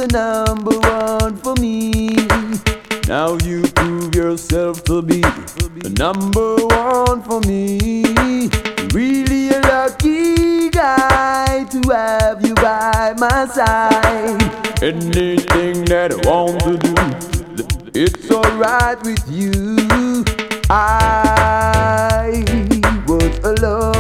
the number one for me. Now you prove yourself to be the number one for me. Really a lucky guy to have you by my side. Anything that I want to do, it's alright with you. I was alone